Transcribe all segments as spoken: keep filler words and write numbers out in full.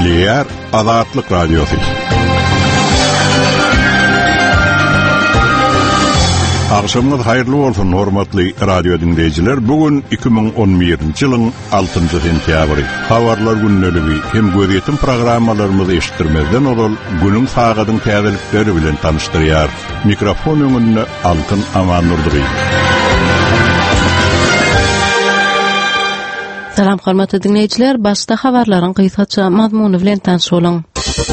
Eýär Azatlyk Radiosu. Akşamınız hayırlı olsun hormatly radio dinleyijiler. Bugün iki bin on birinji ýylyň altynjy sentýabry. Habarlar günneligi hem gözetim programmalarymyzy eşitdirmezden olal günüň sagadyň täzelikleri bilen tanışdyrýar. Mikrofon öňünde Altyn Amanurdy. Salam hormatly dinleyijiler, başda habarlaryň kıysaça mazmuny bilen tanış bolan.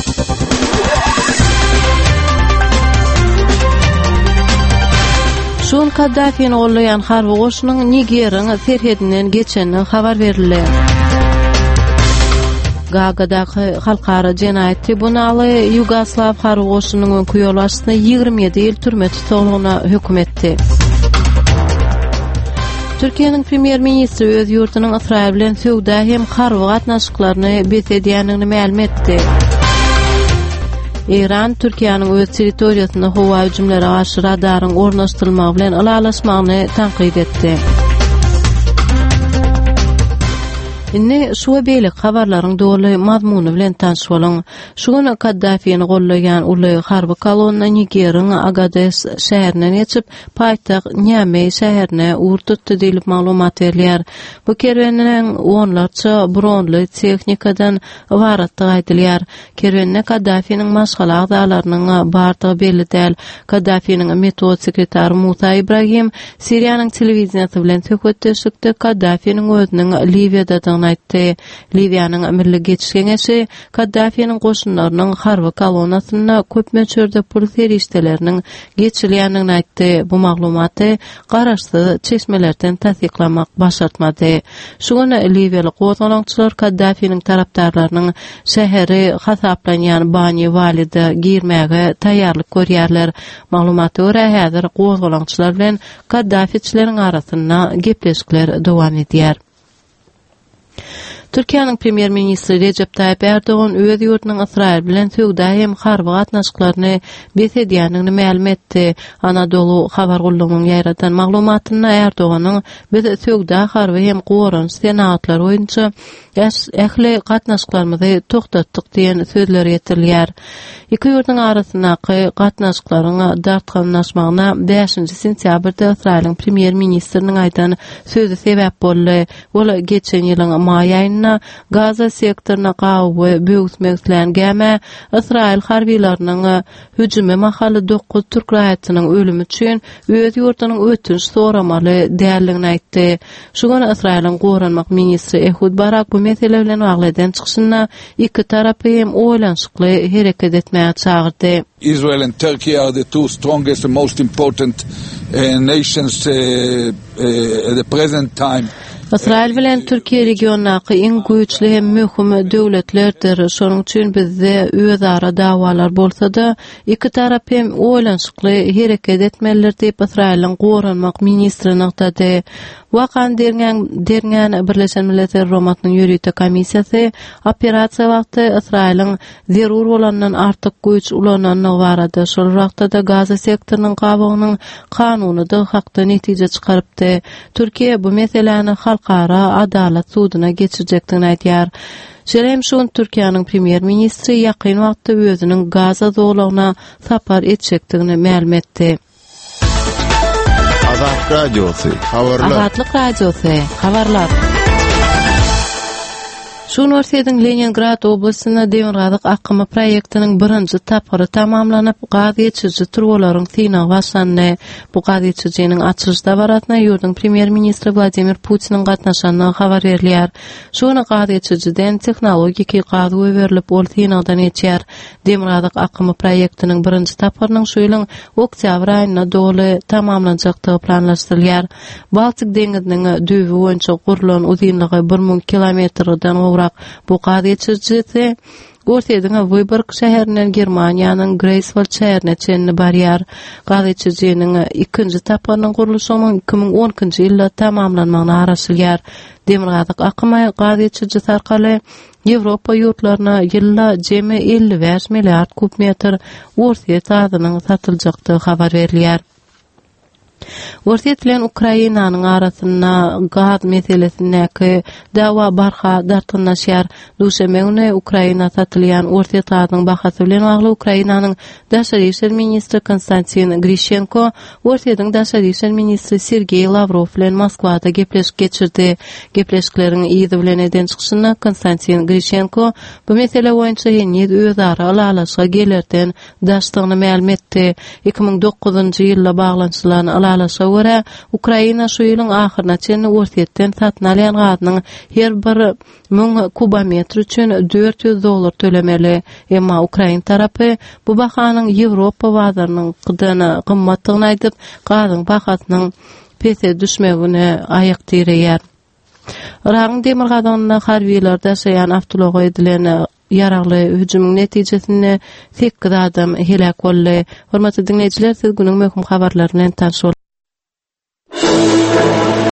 Şol Kaddafiň gollayan harby goşunyň Nigeriýanyň serhedinden geçeni habar berildi. Gagadaky halkara jenaýat tribunaly Yugoslav harby goşunyň öňküýolaşyna ýygrimi ýedi ýyl türme tutulgyna hökm etdi. Türkiýanyň premier ministri öz ýurtunyň Israil bilen söwda hem harby gatnaşyklaryny besedýänligini ma'lum etdi. İran Türkiýanyň öz territoriýasyna howa hüjümlere garşy radaryň ornaşdyrylmagy bilen alalaşmagyny tanqid etdi. Inne şu beýle habarlaryň dogry mazmuny bilen tanış bolan. Şuny Kaddafiň gollayan uly harby kolonna Nigeriýanyň Agades şäherinden geçip paýtag Niamey şäherine urtutdy diýilip maglumat berilýär. Bu kerweniň onlarça bronly texnikadan ibaratdy aýdylýar. Kerwenne Kaddafiň maşgala agdalarynyň bardygy belli däl. Kaddafiň metod sekretary Musa Ibrahim Siriýanyň telewiziýasy bilen söhbetdeşikde Kaddafiň özüniň Libiýada aýtdy. Libiýanyň Milli Geçiş Geňeşi Kaddafiň goşunlarynyň harby kolonnasyna köp möçürde pul ferişteleriniň geçilýändigini aýtdy. Bu maglumaty garaşdy çeşmelerden tasdiklamak başartmady. Şuny Libiýaly gozgalaňçylar Kaddafiň tarapdarlarynyň şäheri hasaplanýan Bani Walida girmäge taýýarlyk görýärler. Maglumaty görä häzir gozgalaňçylar bilen Kaddafiçileriň arasynda gepleşikler dowam edýär. Türkiýanyň premier ministri Recep Tayyip Erdogan öz ýurtunyň Israil bilen söwda hem harby gatnaşyklaryny besedýänligini ma'lum etdi. Anadolu habar gullugynyň ýaýratan maglumatyna Erdoganyň biz söwda harby hem goran senatlar boýunça ähli gatnaşyklarymyzy toktatdyk diýen sözler ýetirilýär. Iki ýurtunyň arasyndaky gatnaşyklaryň dartganlaşmagyna beşinji sentýabrda Israiliň premier ministriniň aýdan sözü sebäp boldy. Ol geçen ýylyň may aýynda Gaza sektoruna gawy büyütmeklen gäme Israil harbiýlarynyň hüjüme mahaly dokuz türk raýatynyň ölümi üçin öz ýurtunyň ötünç soramaly däldigini aýtdy. Şuňa Israiliň goranmak ministri Ehud Barak bu mesele bilen wagladan çykyşyna iki tarapy hem oýlanşykly hereket etmäge çagyrdy. Israel and Turkey are the two strongest and most important uh, nations uh, uh, at the present time. Israil bilen Türkiýe regionaky iň güýçli hem möhüm döwletlerdir. Şonuň üçin bizde özara dawalar bolsa-da, iki tarap hem oýlanşykly hereket etmeliler diýip Israiliň goranmak ministri noktada. Wakan dergen dergen Birleşen Milletler Romatnyň ýürüýte komissiýasy operasiýa wagty Israiliň zerur bolandan artyk güýç ulananyny barada. Şol wagtda Gaza sektorunyň gabagynyň kanuny da hakda netije çykarypdy. Türkiýe bu meseleni halkara adalet sudyna geçirjekdigini aýdýar. Şerem şun Türkiýanyň premier ministri ýakyn wagtda özüniň Gaza zoglagyna sapar etjekdigini ma'lum etdi. Azatlyk Radiosu, habarlar. Azatlyk Radiosu, habarlar. Şunu örsediň Leningrad oblastyna Demirgazyk akymy proýektiniň birinji tapgyry tamamlanyp, gaz geçirji turbolaryň synagy başlandy. Bu gaz geçirjiniň açyş dabaratyna ýurduň premier ministri Vladimir Putiniň gatnaşanyny habar berilýär. Şunu gaz geçirjiden tehnologik gaz öwerilip, ol synagdan geçýär. Demirgazyk akymy proýektiniň birinji tapgyrynyň şu ýylyň oktyabr aýyna doly tamamlanjakdygy planlaşdyrylýar. Baltyk deňiziniň düýbi boýunça gurulan uzunlygy bir ming kilometrden bu gaz geçirjisi Gortediňe Wyborg şäherinden Germaniýanyň Greifswald şäherine çenli barýar. Gaz geçirjiniň ikinji tapanyň gurulşynyň iki ming onunçy ýylda tamamlanmagyna araşylýar. Demirgazyk akymy gaz geçirjisi arkaly Ýewropa ýurtlaryna ýylda jemi elli beş milliard kubmetr orsiýet gazynyň satyljakdygy habar berilýär. Ortiýetlen Ukrainanyň arasynda gaz meselesindäki dawa barha dartynnaşýar. Duşeme güni Ukraina satylýan ortiýet gazynyň bahasy bilen bagly Ukrainanyň daşary işler ministri Konstantin Grishenko ortiýetiň daşary işler ministri Sergey Lavrov bilen Moskwada gepleşip geçirdi. Gepleşikleriň ýygy bilen eden çykyşyna Konstantin Grishenko bu mesele boýunça ýeni özara alalaşyga gelerden daşdygyny ma'lum etdi. iki ming dokuzunçy ýylda baglanşylaryny alalaşyga görä Ukraina şu ýylyň ahyryna çenli ortiýetden satyn alýan gazynyň her bir ming kubometr üçin dört yüz dollar tölemeli. Emma Ukraina tarapy bu bahanyň Ýewropa bazarynyň gydyny gymmatlygyny aýdyp, gazyň bahasynyň pese düşmegine aýak dirýär. Iran demir gazynyna harbiýler daşaýan avtologa edilen yaragly hüjümüň netijesinde sekiz adam helak boldy. Hormatly dinleýijiler, siz günüň möhüm habarlaryny tanşy